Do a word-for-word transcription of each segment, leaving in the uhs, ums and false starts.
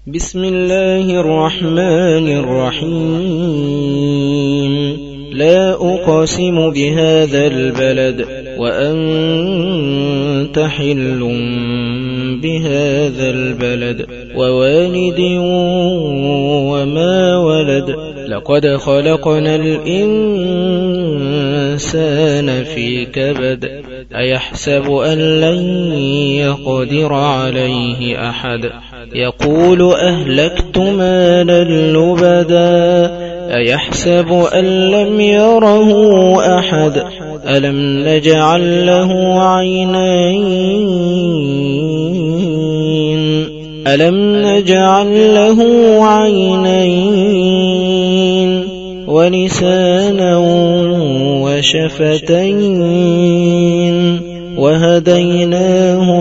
بسم الله الرحمن الرحيم لا أقسم بهذا البلد وأنت حل بهذا البلد ووالد وما ولد لقد خلقنا الإنسان في كبد أيحسب أن لن يقدر عليه أحد يقول أهلكت مالا لبدا أيحسب أن لم يره أحد ألم نجعل له عينين ألم نجعل له عينين ولسانا وشفتين وهديناه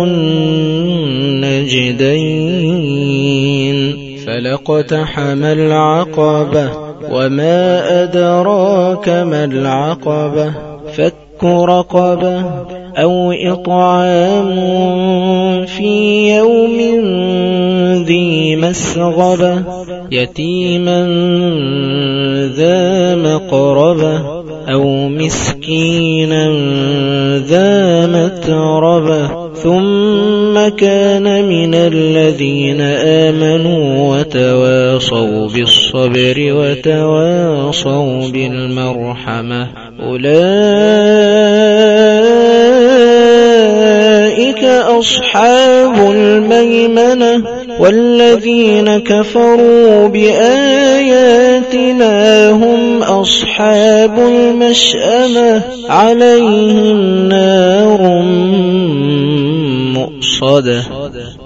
النجدين فلاقتحم العقبة وما أدراك ما العقبة فك رقبة أو إطعام في يوم ذي مسغبة يتيما ذا مقربة أو مسكينا ذا متربة ثم كان من الذين آمنوا وتواصوا بالصبر وتواصوا بالمرحمة أولئك أصحاب الميمنة والذين كفروا بآياتنا هم أصحاب المشأمة عليهم نار مؤصدة.